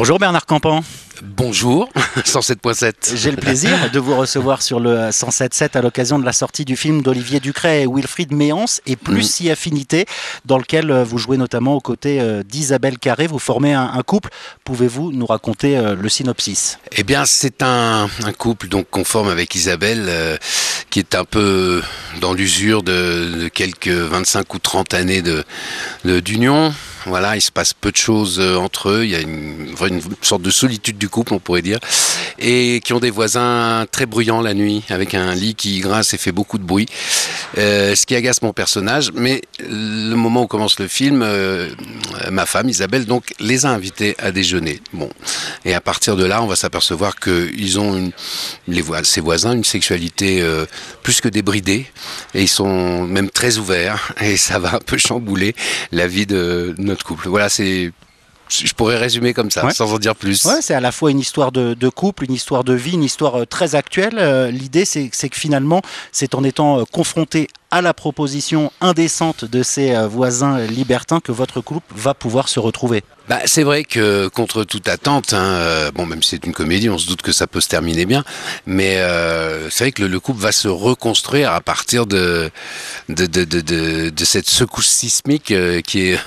Bonjour Bernard Campan. Bonjour, 107.7. J'ai le plaisir de vous recevoir sur le 107.7 à l'occasion de la sortie du film d'Olivier Ducret et Wilfried Méance et Plus si affinité, dans lequel vous jouez notamment aux côtés d'Isabelle Carré. Vous formez un couple. Pouvez-vous nous raconter le synopsis? Eh bien, c'est un couple donc qu'on forme avec Isabelle qui est un peu dans l'usure de quelques 25 ou 30 années d'union. Voilà, il se passe peu de choses entre eux, il y a une sorte de solitude du couple, on pourrait dire, et qui ont des voisins très bruyants la nuit, avec un lit qui grince et fait beaucoup de bruit, ce qui agace mon personnage. Mais le moment où commence le film, ma femme Isabelle donc les a invités à déjeuner. Bon, et à partir de là, on va s'apercevoir qu'ils ont ces voisins une sexualité plus que débridée, et ils sont même très ouverts, et ça va un peu chambouler la vie de notre couple. Voilà, je pourrais résumer comme ça, sans en dire plus. Ouais, c'est à la fois une histoire de couple, une histoire de vie, une histoire très actuelle. L'idée, c'est que finalement, c'est en étant confronté à la proposition indécente de ses voisins libertins que votre couple va pouvoir se retrouver. C'est vrai que contre toute attente, même si c'est une comédie, on se doute que ça peut se terminer bien, mais c'est vrai que le couple va se reconstruire à partir de cette secousse sismique qui est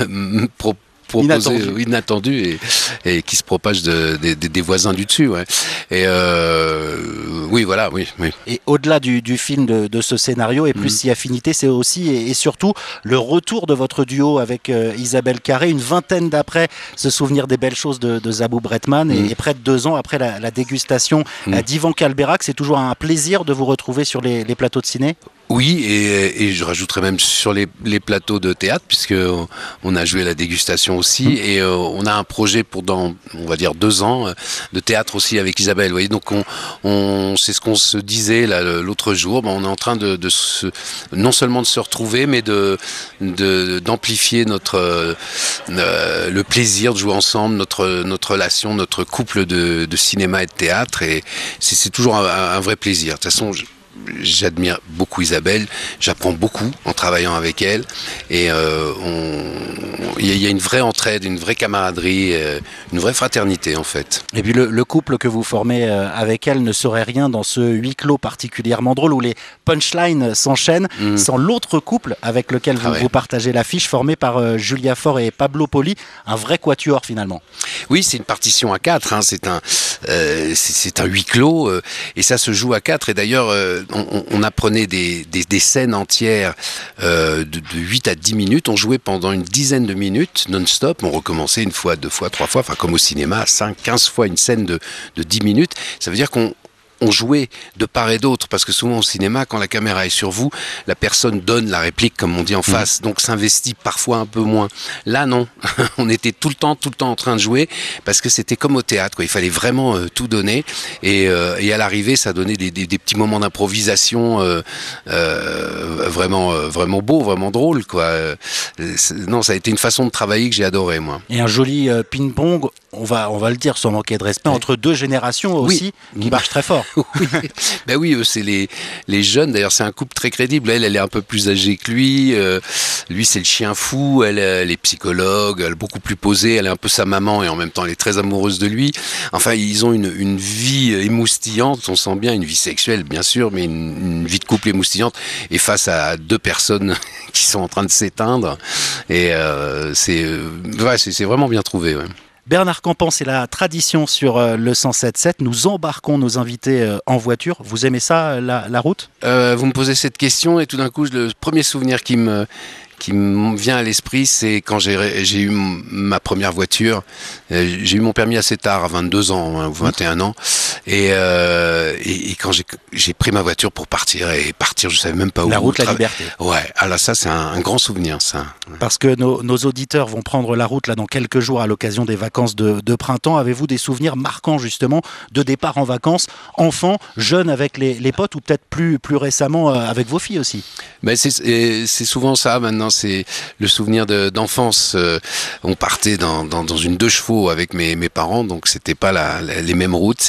inattendu et qui se propage des voisins du dessus. Ouais. Et oui. Et au-delà du film de ce scénario et Plus si affinité, c'est aussi et surtout le retour de votre duo avec Isabelle Carré, une vingtaine d'après se souvenir des belles choses de Zabou Bretman et près de 2 ans après la dégustation d'Ivan Calberac. C'est toujours un plaisir de vous retrouver sur les plateaux de ciné. Oui, et je rajouterais même sur les plateaux de théâtre, puisque on a joué la dégustation aussi, et on a un projet pour dans, on va dire 2 ans, de théâtre aussi avec Isabelle. Vous voyez, donc c'est ce qu'on se disait là l'autre jour. On est en train non seulement de se retrouver, mais d'amplifier le plaisir de jouer ensemble, notre relation, notre couple de cinéma et de théâtre, et c'est toujours un vrai plaisir. De toute façon, j'admire beaucoup Isabelle, j'apprends beaucoup en travaillant avec elle, et il y a une vraie entraide, une vraie camaraderie, une vraie fraternité en fait. Et puis le couple que vous formez avec elle ne serait rien dans ce huis clos particulièrement drôle où les punchlines s'enchaînent sans l'autre couple avec lequel vous partagez l'affiche, formé par Julia Faure et Pablo Poli, un vrai quatuor finalement. Oui, c'est une partition à 4, c'est un huis clos, et ça se joue à 4, et d'ailleurs on apprenait des scènes entières de 8 à 10 minutes, on jouait pendant une dizaine de minutes non-stop, on recommençait 1 fois, 2 fois, 3 fois, enfin comme au cinéma, 5, 15 fois une scène de 10 minutes, ça veut dire qu'on jouait de part et d'autre, parce que souvent au cinéma, quand la caméra est sur vous, la personne donne la réplique, comme on dit en face, donc s'investit parfois un peu moins. Là, non. On était tout le temps en train de jouer, parce que c'était comme au théâtre, quoi. Il fallait vraiment tout donner, et à l'arrivée, ça donnait des petits moments d'improvisation vraiment beaux, vraiment drôles, quoi. Non, ça a été une façon de travailler que j'ai adoré, moi. Et un joli ping-pong, on va le dire sans manquer de respect, entre 2 générations aussi, qui marche très fort. Oui, c'est les jeunes. D'ailleurs, c'est un couple très crédible. Elle est un peu plus âgée que lui. Lui, c'est le chien fou. Elle est psychologue. Elle est beaucoup plus posée. Elle est un peu sa maman et en même temps, elle est très amoureuse de lui. Enfin, ils ont une vie émoustillante. On sent bien une vie sexuelle, bien sûr, mais une vie de couple émoustillante. Et face à 2 personnes qui sont en train de s'éteindre. Et c'est vraiment bien trouvé. Ouais. Bernard Campan, c'est la tradition sur le 107.7. Nous embarquons nos invités en voiture. Vous aimez ça, la route ? Vous me posez cette question et tout d'un coup, le premier souvenir qui me vient à l'esprit, c'est quand j'ai eu ma première voiture. J'ai eu mon permis assez tard, à 22 ans, ou 21 ans. Et quand j'ai pris ma voiture pour partir, je savais même pas où. La route, la liberté. Ouais, alors ça, c'est un grand souvenir, ça. Parce que nos auditeurs vont prendre la route là dans quelques jours à l'occasion des vacances de printemps. Avez-vous des souvenirs marquants, justement, de départ en vacances, enfant, jeune avec les potes, ou peut-être plus récemment avec vos filles aussi ? C'est souvent ça, maintenant. C'est le souvenir d'enfance. On partait dans une 2 chevaux avec mes parents, donc c'était pas les mêmes routes, c'était pas les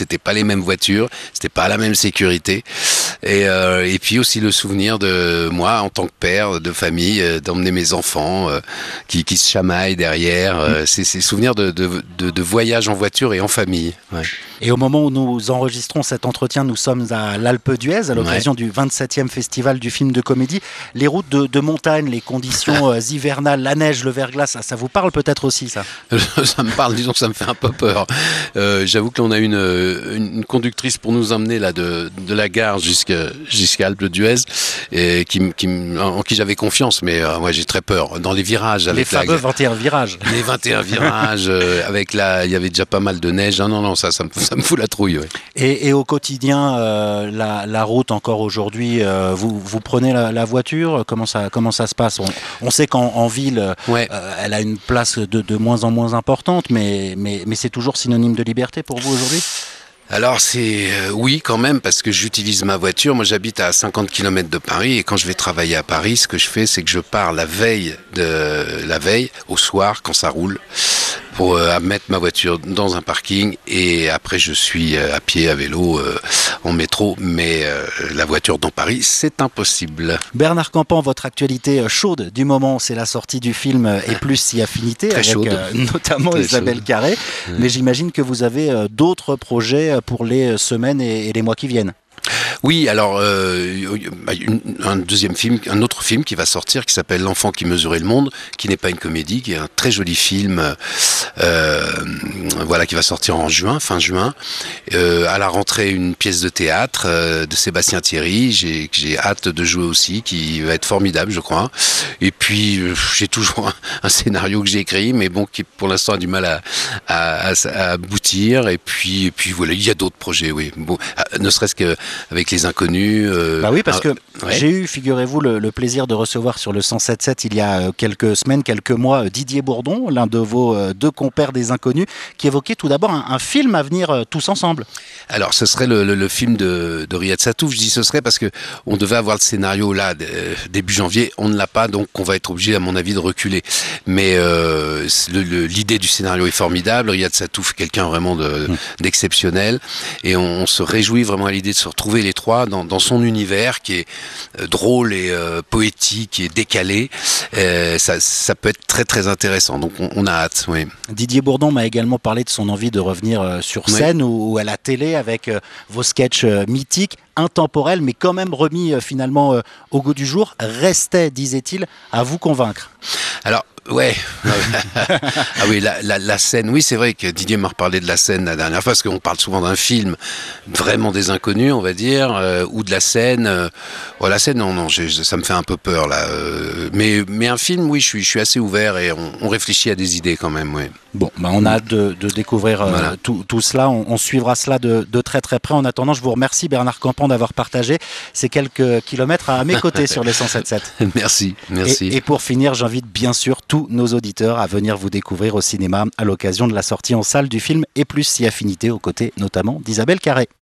mêmes voitures, c'était pas la même sécurité. Et puis aussi le souvenir de moi en tant que père de famille, d'emmener mes enfants qui se chamaillent derrière. C'est souvenirs de voyage en voiture et en famille. Ouais. Et au moment où nous enregistrons cet entretien, nous sommes à l'Alpe d'Huez, à l'occasion du 27e festival du film de comédie. Les routes de montagne, les conditions hivernales, la neige, le verglas, ça vous parle peut-être aussi, ça? Ça me parle, disons que ça me fait un peu peur. J'avoue que l'on a une conductrice pour nous emmener là de la gare jusqu'à Alpe d'Huez, et en qui j'avais confiance, mais moi j'ai très peur. Dans les virages, avec les fameux 21 virages. Les 21 virages, il y avait déjà pas mal de neige. Non, ça me fout la trouille. Ouais. Et au quotidien, la route encore aujourd'hui, vous prenez la voiture, comment ça se passe? On sait qu'en ville, elle a une place de moins en moins importante, mais c'est toujours synonyme de liberté pour vous aujourd'hui? Alors oui quand même, parce que j'utilise ma voiture. Moi j'habite à 50 km de Paris, et quand je vais travailler à Paris, ce que je fais, c'est que je pars la veille au soir quand ça roule, pour mettre ma voiture dans un parking, et après je suis à pied, à vélo, en métro, mais la voiture dans Paris, c'est impossible. Bernard Campan, votre actualité chaude du moment, c'est la sortie du film Et plus si affinité, très avec notamment très Isabelle Carré, mais j'imagine que vous avez d'autres projets pour les semaines et les mois qui viennent. Oui, alors un autre film qui va sortir, qui s'appelle L'enfant qui mesurait le monde, qui n'est pas une comédie, qui est un très joli film, qui va sortir en fin juin. À la rentrée, une pièce de théâtre de Sébastien Thierry, j'ai hâte de jouer aussi, qui va être formidable, je crois. Et puis j'ai toujours un scénario que j'ai écrit, mais bon, qui pour l'instant a du mal à aboutir. Et puis voilà, il y a d'autres projets, oui. Bon, ne serait-ce que avec Les Inconnus. Oui, parce que j'ai eu, figurez-vous, le plaisir de recevoir sur le 107.7 il y a quelques semaines, quelques mois, Didier Bourdon, l'un de vos deux compères des Inconnus, qui évoquait tout d'abord un film à venir tous ensemble. Alors, ce serait le film de Riyad Satouf. Je dis ce serait parce que on devait avoir le scénario là début janvier. On ne l'a pas, donc on va être obligé, à mon avis, de reculer. Mais l'idée du scénario est formidable. Riyad Satouf est quelqu'un vraiment d'exceptionnel, et on se réjouit vraiment à l'idée de se retrouver les trois dans son univers qui est drôle et poétique et décalé. Ça peut être très très intéressant, donc on a hâte. Oui. Didier Bourdon m'a également parlé de son envie de revenir sur scène ou à la télé avec vos sketchs mythiques, intemporels, mais quand même remis finalement au goût du jour. Restait, disait-il, à vous convaincre. Alors, ouais. Ah oui, la scène. Oui, c'est vrai que Didier m'a reparlé de la scène la dernière fois, parce qu'on parle souvent d'un film vraiment des Inconnus, on va dire, ou de la scène. La scène, non, ça me fait un peu peur là. Mais un film, oui, je suis assez ouvert, et on réfléchit à des idées quand même, oui. Bon, on a hâte de découvrir tout cela. On suivra cela de très très près. En attendant, je vous remercie Bernard Campan d'avoir partagé ces quelques kilomètres à mes côtés sur les 107.7. Merci. Et pour finir, j'invite bien sûr tous nos auditeurs à venir vous découvrir au cinéma à l'occasion de la sortie en salle du film Et plus si affinité, aux côtés notamment d'Isabelle Carré.